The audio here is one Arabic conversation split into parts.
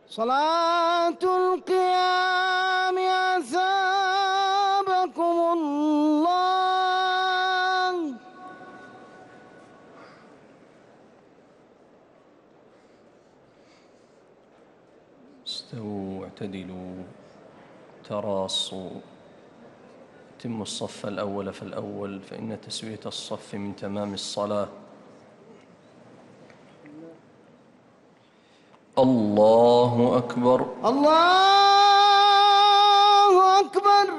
صلاة القيام أثابكم الله. استووا واعتدلوا تراصوا، اتموا الصف الأول فالأول، فإن تسوية الصف من تمام الصلاة. الله أكبر. الله أكبر.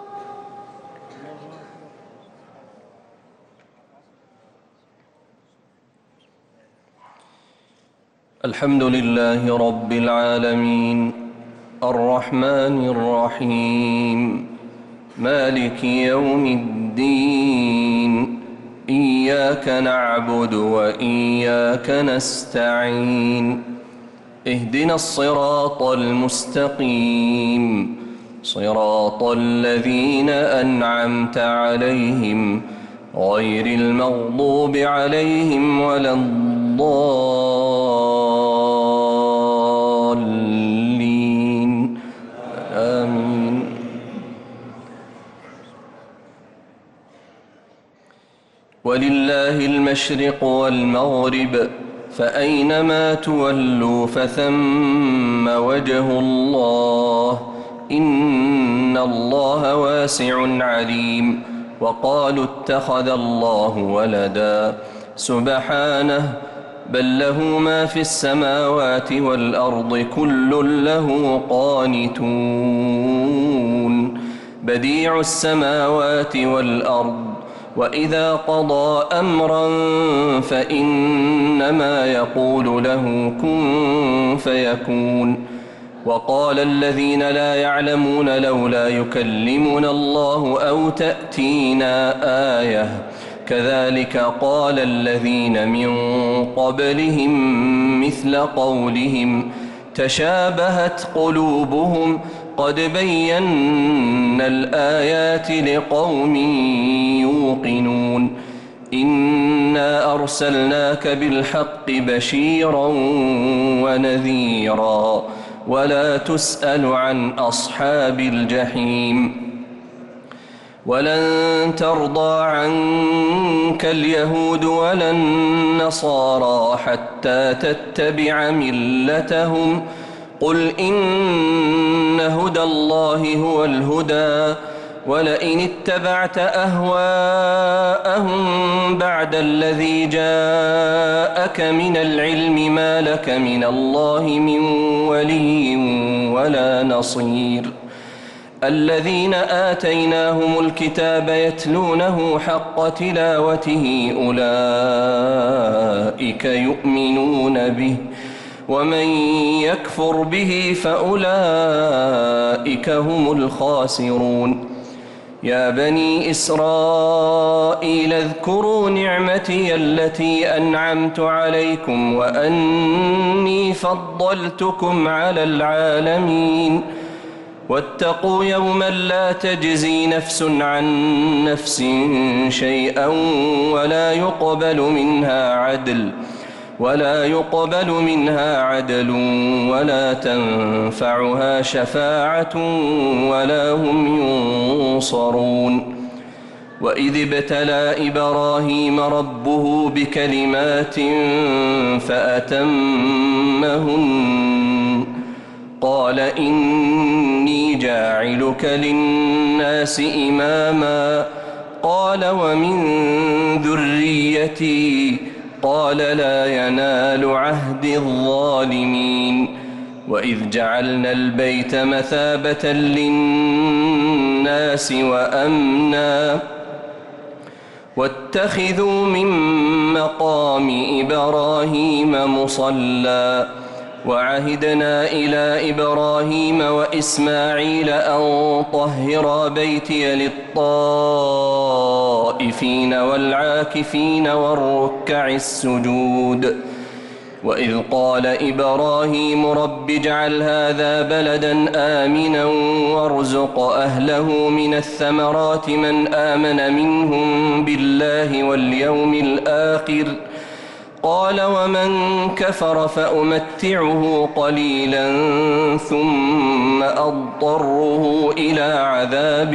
الحمد لله رب العالمين الرحمن الرحيم مالك يوم الدين، إياك نعبد وإياك نستعين، اهدنا الصراط المستقيم، صراط الذين أنعمت عليهم غير المغضوب عليهم ولا الضالين، آمين. ولله المشرق والمغرب، فأينما تولوا فثم وجه الله، إن الله واسع عليم. وقالوا اتخذ الله ولدا، سبحانه، بل له ما في السماوات والأرض كل له قانتون، بديع السماوات والأرض، وإذا قضى أمرا فإنما يقول له كن فيكون. وقال الذين لا يعلمون لولا يكلمنا الله أو تأتينا آية، كذلك قال الذين من قبلهم مثل قولهم تشابهت قلوبهم، قد بينا الآيات لقوم يوقنون. إنا أرسلناك بالحق بشيرا ونذيرا، ولا تسأل عن أصحاب الجحيم. ولن ترضى عنك اليهود ولا النصارى حتى تتبع ملتهم، قل إن هدى الله هو الهدى، ولئن اتبعت أهواءهم بعد الذي جاءك من العلم ما لك من الله من ولي ولا نصير. الذين آتيناهم الكتاب يتلونه حق تلاوته أولئك يؤمنون به، ومن يكفر به فأولئك هم الخاسرون. يا بني إسرائيل اذكروا نعمتي التي أنعمت عليكم وأني فضلتكم على العالمين. واتقوا يوما لا تجزي نفس عن نفس شيئا ولا يقبل منها عدل ولا تنفعها شفاعة ولا هم ينصرون. وإذ ابتلى إبراهيم ربه بكلمات فأتمهن، قال إني جاعلك للناس إماما، قال ومن ذريتي، قال لا ينال عهد الظالمين. وإذ جعلنا البيت مثابة للناس وأمنا، واتخذوا من مقام إبراهيم مصلى، وعهدنا إلى إبراهيم وإسماعيل أن طهرا بيتي للطائفين والعاكفين والركع السجود. وإذ قال إبراهيم رب اجعل هذا بلدا آمنا وارزق أهله من الثمرات من آمن منهم بالله واليوم الآخر، قال ومن كفر فأمتعه قليلا ثم أضطره إلى عذاب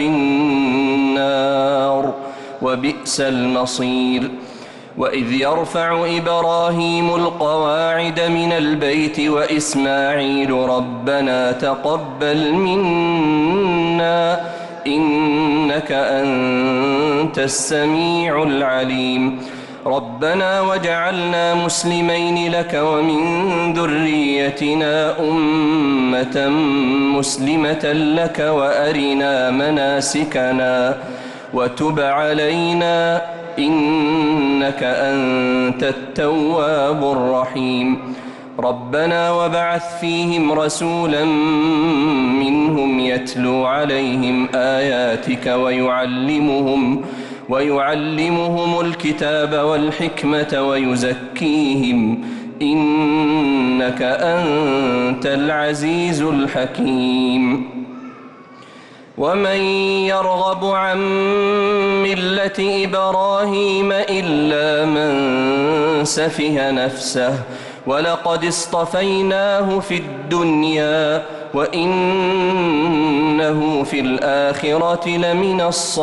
النار وبئس المصير وإذ يرفع إبراهيم القواعد من البيت وإسماعيل ربنا تقبل منا إنك أنت السميع العليم ربنا واجعلنا مسلمين لك ومن ذريتنا أمة مسلمة لك وأرنا مناسكنا وتب علينا إنك أنت التواب الرحيم ربنا وابعث فيهم رسولا منهم يتلو عليهم آياتك ويعلمهم الكتاب والحكمة ويزكيهم إنك أنت العزيز الحكيم ومن يرغب عن ملة إبراهيم إلا من سفه نفسه ولقد اصطفيناه في الدنيا وإنه في الآخرة لمن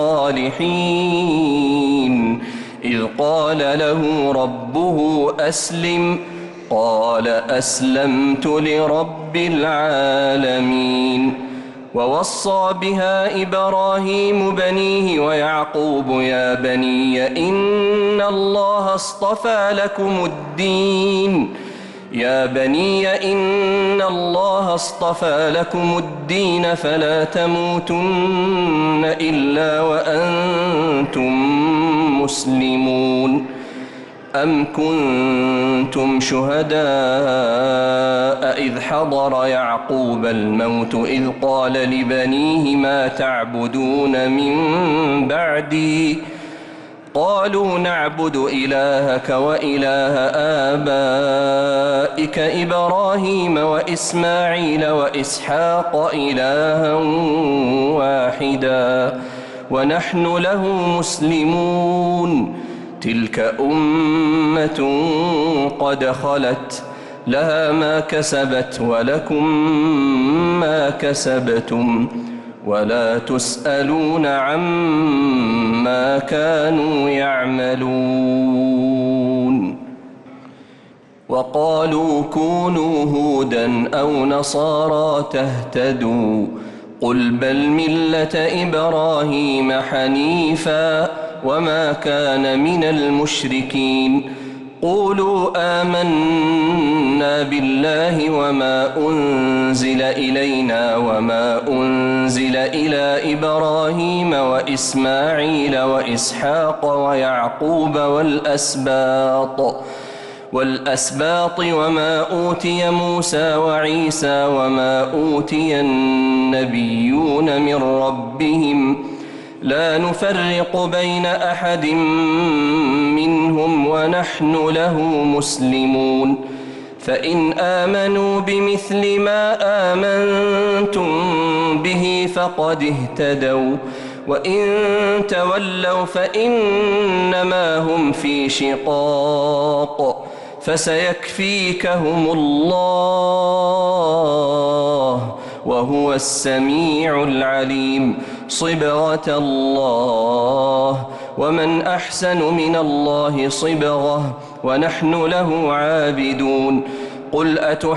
الصالحين إذ قال له ربه أسلم قال أسلمت لرب العالمين ووصى بها إبراهيم بنيه ويعقوب يا بني إن الله اصطفى لكم الدين فلا تموتن إلا وأنتم مسلمون أم كنتم شهداء إذ حضر يعقوب الموت إذ قال لبنيه ما تعبدون من بعدي قالوا نعبد إلهك وإله آبائك إبراهيم وإسماعيل وإسحاق إلها واحدا ونحن له مسلمون تلك أمة قد خلت لها ما كسبت ولكم ما كسبتم ولا تسألون عما كانوا يعملون وقالوا كونوا هودا أو نصارى تهتدوا قل بل ملة إبراهيم حنيفا وما كان من المشركين قولوا آمنا بالله وما أنزل إلينا وما أنزل إلى إبراهيم وإسماعيل وإسحاق ويعقوب والأسباط وما أوتي موسى وعيسى وما أوتي النبيون من ربهم لا نفرق بين أحد منهم ونحن له مسلمون فإن آمنوا بمثل ما آمنتم به فقد اهتدوا وإن تولوا فإنما هم في شقاق فسيكفيكهم الله وهو السميع العليم صبغة الله ومن أحسن من الله صبغة ونحن له عابدون قل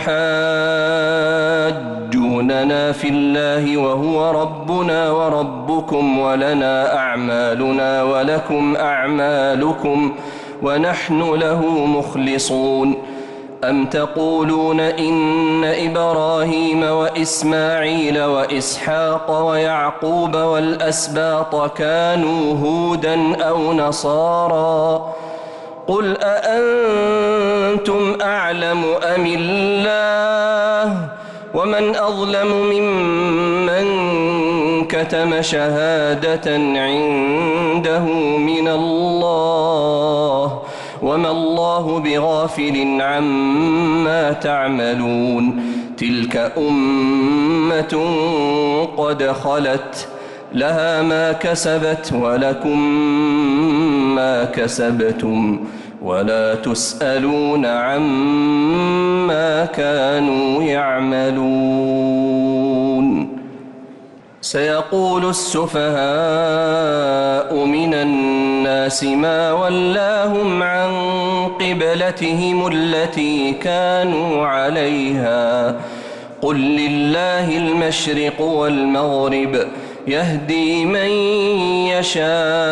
أتحاجوننا في الله وهو ربنا وربكم ولنا أعمالنا ولكم أعمالكم ونحن له مخلصون أم تقولون إن إبراهيم وإسماعيل وإسحاق ويعقوب والأسباط كانوا هودا أو نصارى قل أأنتم أعلم أم الله ومن أظلم ممن كتم شهادة عنده من الله وما الله بغافل عما تعملون تلك أمة قد خلت لها ما كسبت ولكم ما كسبتم ولا تسألون عما كانوا يعملون. سيقول السفهاء من الناس ما ولاهم عن قبلتهم التي كانوا عليها قل لله المشرق والمغرب يهدي من يشاء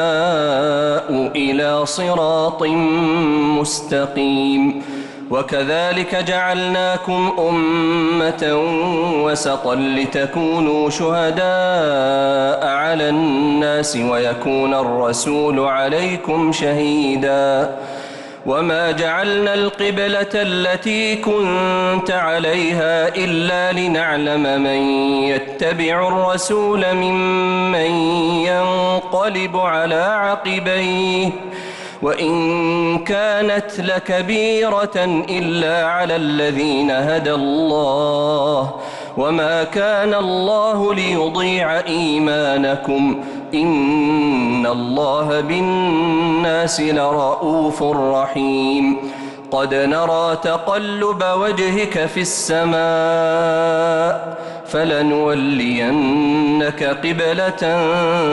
إلى صراط مستقيم. وكذلك جعلناكم أمة وسطا لتكونوا شهداء على الناس ويكون الرسول عليكم شهيدا. وما جعلنا القبلة التي كنت عليها إلا لنعلم من يتبع الرسول ممن ينقلب على عقبيه وإن كانت لكبيرة إلا على الذين هدى الله وما كان الله ليضيع إيمانكم إن الله بالناس لرؤوف رحيم. قد نرى تقلب وجهك في السماء فلنولينك قبلة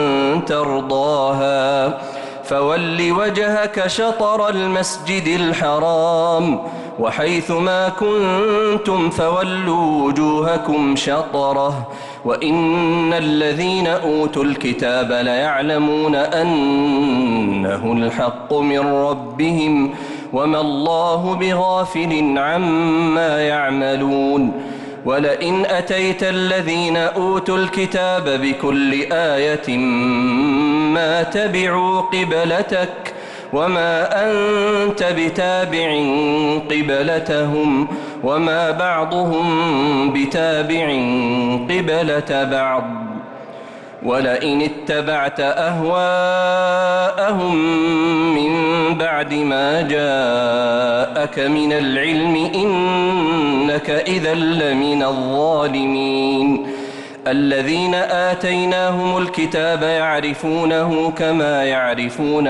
ترضاها فول وجهك شطر المسجد الحرام وحيث ما كنتم فولوا وجوهكم شطره وإن الذين أوتوا الكتاب ليعلمون أنه الحق من ربهم وما الله بغافل عما يعملون. ولئن أتيت الذين أوتوا الكتاب بكل آية ما تبعوا قبلتك وما أنت بتابع قبلتهم وما بعضهم بتابع قبلة بعض. ولئن اتبعت أهواءهم من بعد ما جاءك من العلم إنك إذا لمن الظالمين. الذين آتيناهم الكتاب يعرفونه كما يعرفون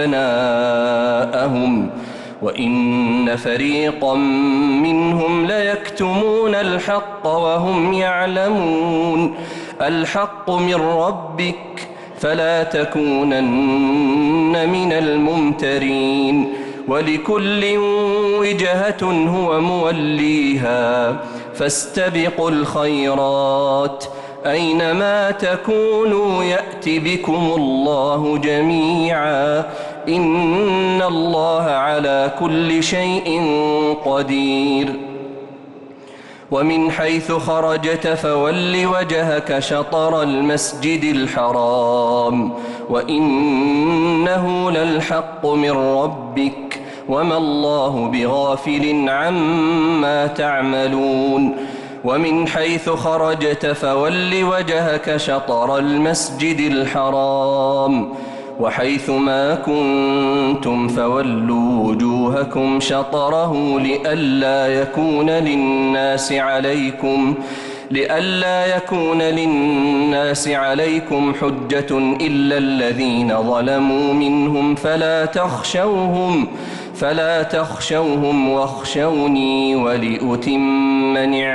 أبناءهم وإن فريقا منهم ليكتمون الحق وهم يعلمون. الحق من ربك فلا تكونن من الممترين. ولكل وجهة هو موليها فاستبقوا الخيرات أينما تكونوا يأت بكم الله جميعا إن الله على كل شيء قدير. ومن حيث خرجت فول وجهك شطر المسجد الحرام وإنه للحق من ربك وما الله بغافل عما تعملون. ومن حيث خرجت فول وجهك شطر المسجد الحرام وحيث ما كنتم فولوا وجوهكم شطره لئلا يكون للناس عليكم حجة إلا الذين ظلموا منهم فلا تخشوهم واخشوني ولأتم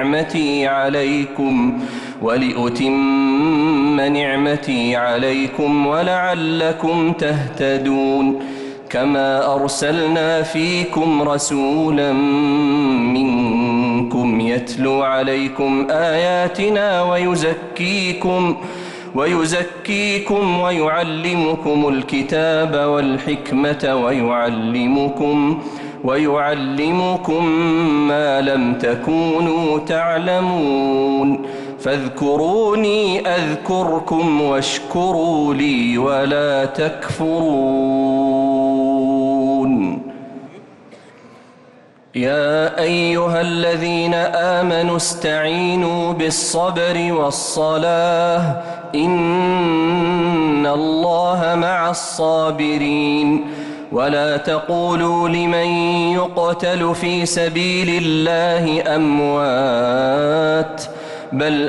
نعمتي عليكم ولعلكم تهتدون. كما أرسلنا فيكم رسولا منكم يتلو عليكم آياتنا ويزكيكم ويعلمكم الكتاب والحكمة ويعلمكم ما لم تكونوا تعلمون. فاذكروني أذكركم واشكروا لي ولا تكفرون. يا أيها الذين آمنوا استعينوا بالصبر والصلاة إن الله مع الصابرين. ولا تقولوا لمن يقتل في سبيل الله أموات بل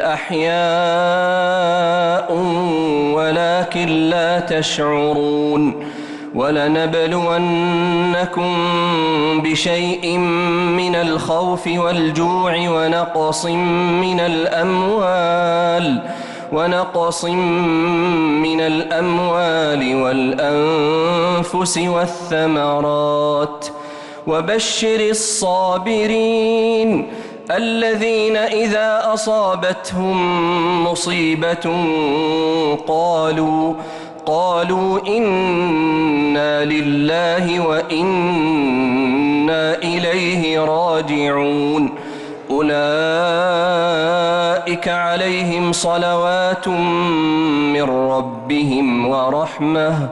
أحياء ولكن لا تشعرون. ولنبلونكم بشيء من الخوف والجوع ونقص من الأموال والأنفس والثمرات وبشر الصابرين الذين إذا أصابتهم مصيبة قالوا إنا لله وإنا إليه راجعون أولئك عليهم صلوات من ربهم ورحمة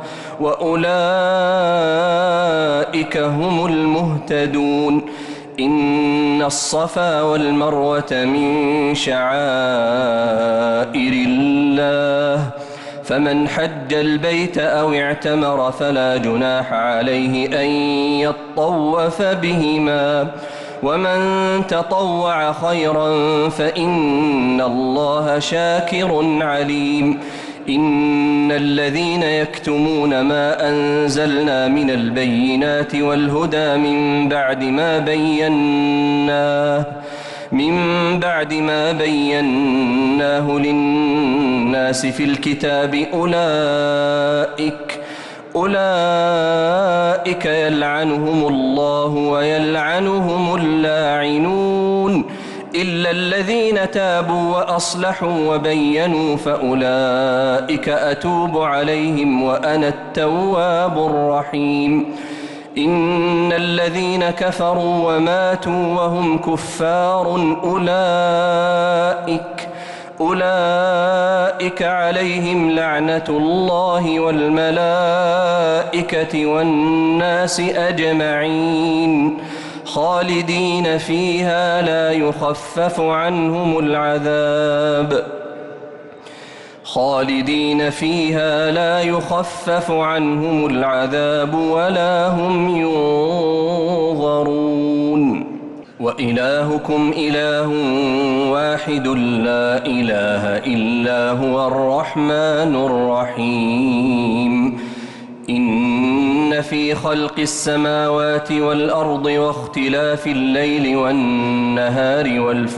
وأولئك هم المهتدون إن الصفا والمروة من شعائر الله فمن حج البيت أو اعتمر فلا جناح عليه أن يطوف بهما ومن تطوع خيرا فإن الله شاكر عليم إن الذين يكتمون ما أنزلنا من البينات والهدى من بعد ما بيناه للناس في الكتاب أولئك يلعنهم الله ويلعنهم اللاعنون إلا الذين تابوا وأصلحوا وبينوا فأولئك أتوب عليهم وأنا التواب الرحيم إن الذين كفروا وماتوا وهم كفار أولئك عليهم لعنة الله والملائكة والناس أجمعين خالدين فيها لا يخفف عنهم العذاب ولا هم ينظرون وإلهكم إله واحد لا إله إلا هو الرحمن الرحيم إن في خلق السماوات والأرض واختلاف الليل والنهار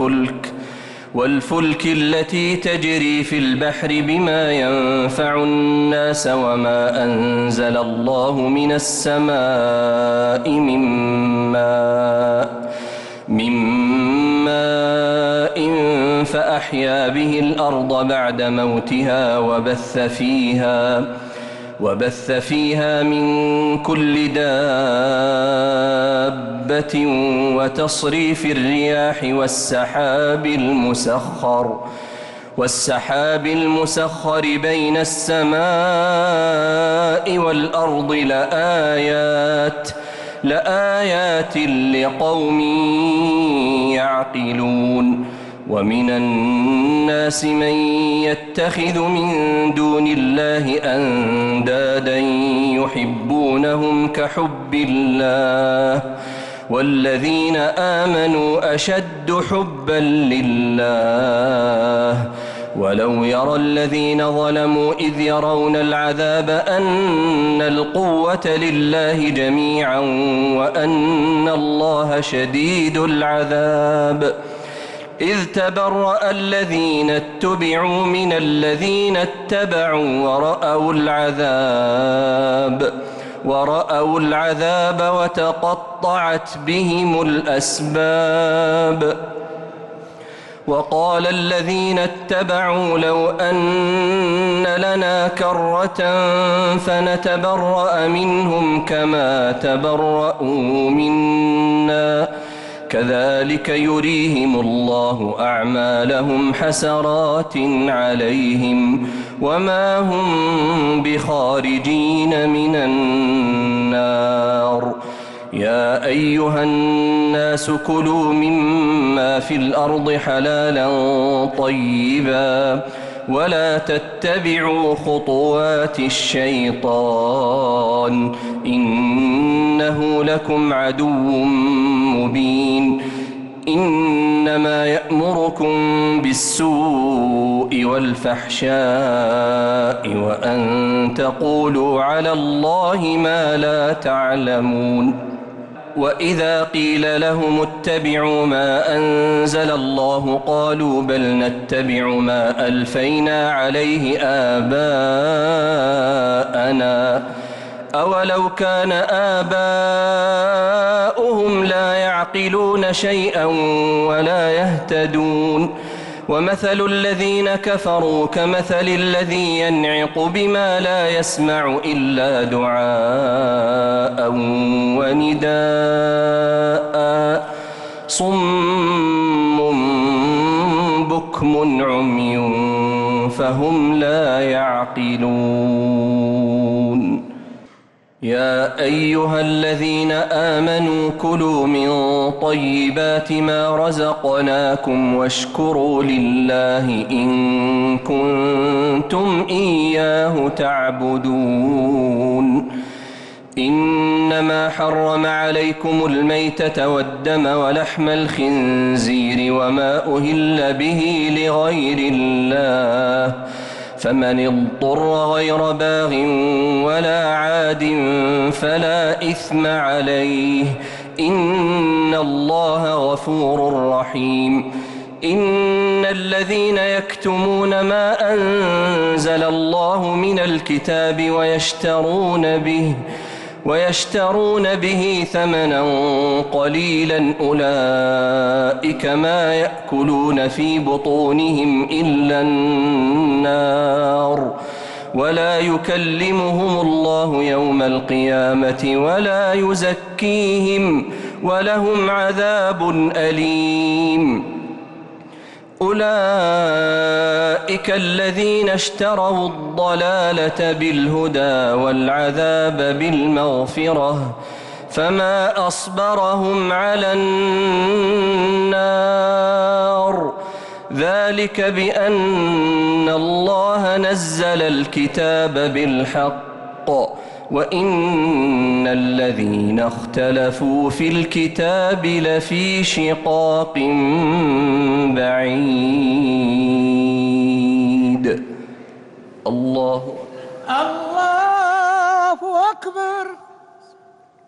والفلك التي تجري في البحر بما ينفع الناس وما أنزل الله من السماء من ماء فأحيا به الأرض بعد موتها وبث فيها من كل دابة وتصريف الرياح والسحاب المسخر بين السماء والأرض لآيات لقوم يعقلون ومن الناس من يتخذ من دون الله أندادا يحبونهم كحب الله والذين آمنوا أشد حبا لله ولو يرى الذين ظلموا إذ يرون العذاب أن القوة لله جميعا وأن الله شديد العذاب إذ تبرأ الذين اتبعوا من الذين اتبعوا ورأوا العذاب وتقطعت بهم الأسباب وقال الذين اتبعوا لو أن لنا كرة فنتبرأ منهم كما تبرأوا منا كذلك يريهم الله أعمالهم حسرات عليهم وما هم بخارجين من النار يا أيها الناس كلوا مما في الأرض حلالا طيبا ولا تتبعوا خطوات الشيطان إنه لكم عدو مبين إنما يأمركم بالسوء والفحشاء وأن تقولوا على الله ما لا تعلمون. وإذا قيل لهم اتبعوا ما أنزل الله قالوا بل نتبع ما ألفينا عليه آباءنا أولو كان آباؤهم لا يعقلون شيئا ولا يهتدون. ومثل الذين كفروا كمثل الذي ينعق بما لا يسمع إلا دعاء ونداء صم بكم عمي فهم لا يعقلون. يا أيها الذين آمنوا كلوا من طيبات ما رزقناكم واشكروا لله إن كنتم إياه تعبدون. إنما حرم عليكم الميتة والدم ولحم الخنزير وما أهل به لغير الله فمن اضطر غير باغ ولا عاد فلا إثم عليه إن الله غفور رحيم. إن الذين يكتمون ما أنزل الله من الكتاب ويشترون به ثمنا قليلا أولئك ما يأكلون في بطونهم إلا النار ولا يكلمهم الله يوم القيامة ولا يزكيهم ولهم عذاب أليم. أولئك الذين اشتروا الضلالة بالهدى والعذاب بالمغفرة فما أصبرهم على النار ذلك بأن الله نزل الكتاب بالحق وإن الذين اختلفوا في الكتاب لفي شقاق بعيد. الله أكبر.